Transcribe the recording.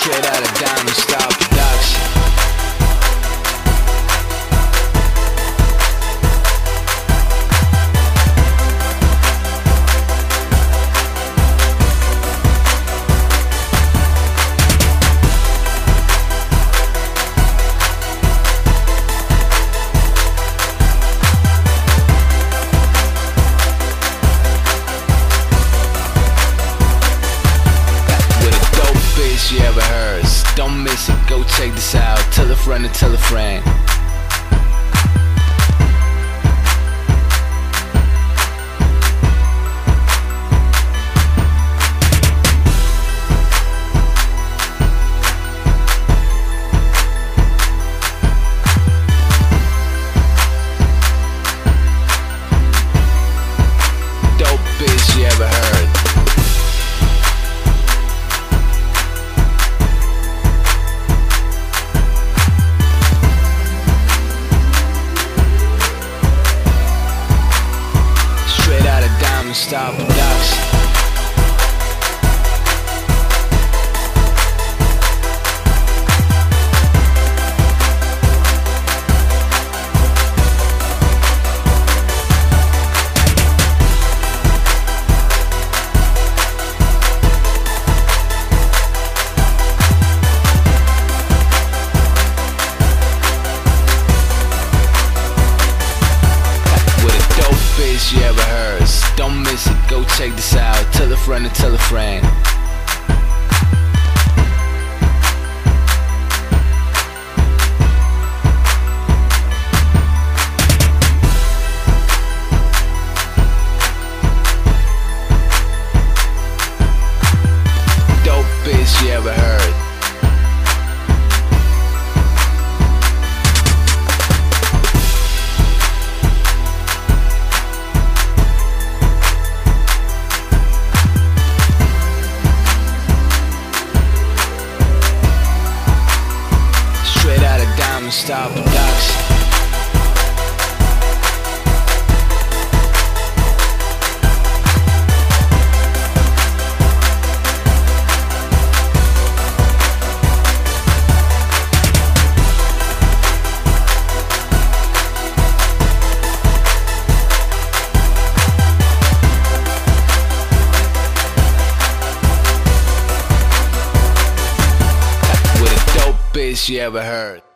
Straight out of Diamond Star Production. You ever heard? Don't miss it, go check this out. Tell a friend and tell a friend. Dope bitch you ever heard? Star Production. You ever heard? Don't miss it, go check this out. Tell a friend and tell a friend. Dope bitch you ever heard? Star Production. With a dope bitch you ever heard?